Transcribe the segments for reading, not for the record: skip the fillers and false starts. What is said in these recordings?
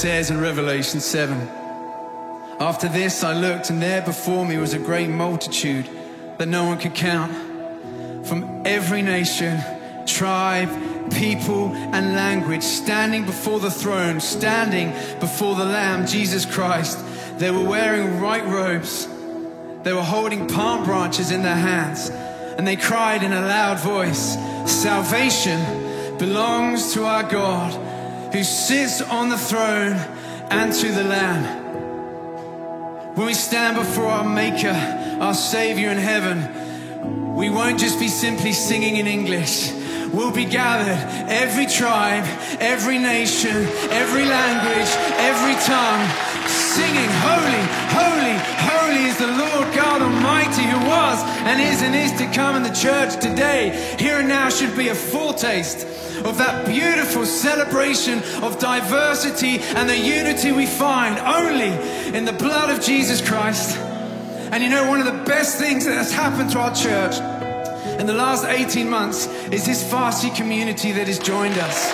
says in Revelation 7. After this I looked, and there before me was a great multitude that no one could count, from every nation, tribe, people, and language, standing before the throne, standing before the Lamb, Jesus Christ. They were wearing white robes. They were holding palm branches in their hands, and they cried in a loud voice, "Salvation belongs to our God, who sits on the throne, and to the Lamb." When we stand before our Maker, our Savior in heaven, we won't just be simply singing in English. We'll be gathered, every tribe, every nation, every language, every tongue, singing, "Holy, holy, holy is the Lord God Almighty, who was and is to come." In the church today, here and now, should be a foretaste of that beautiful celebration of diversity and the unity we find only in the blood of Jesus Christ. And you know, one of the best things that has happened to our church in the last 18 months is this Farsi community that has joined us.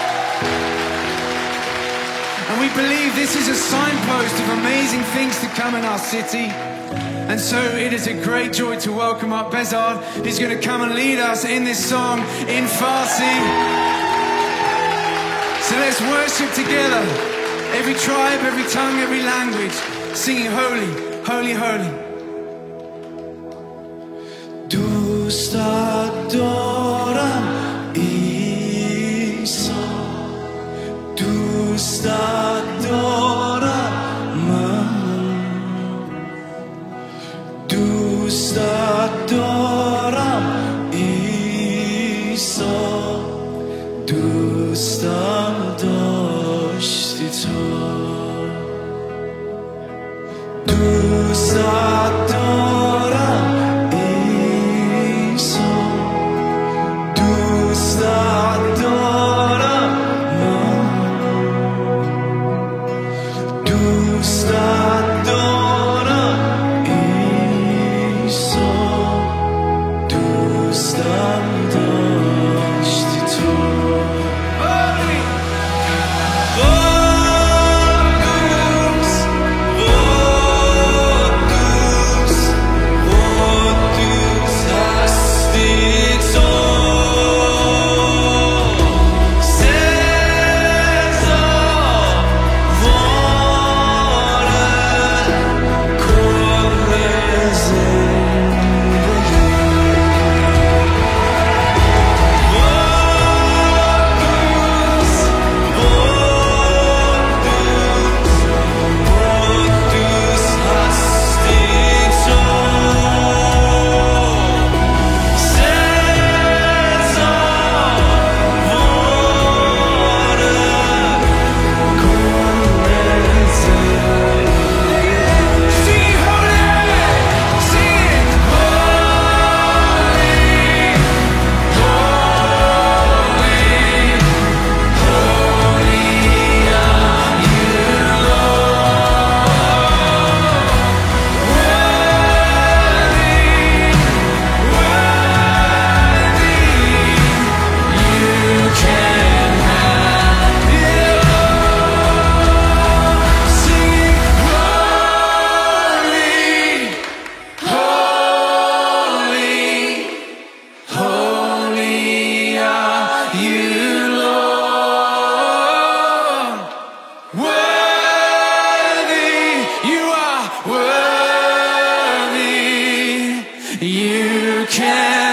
And we believe this is a signpost of amazing things to come in our city. And so it is a great joy to welcome up Bezard, who's going to come and lead us in this song in Farsi. So let's worship together, every tribe, every tongue, every language, singing holy, holy, holy. دوستت دارم عیسی، دوستت دارم من، دوستت دارم عیسی، دوستم داشتی تو، دوستت دارم You can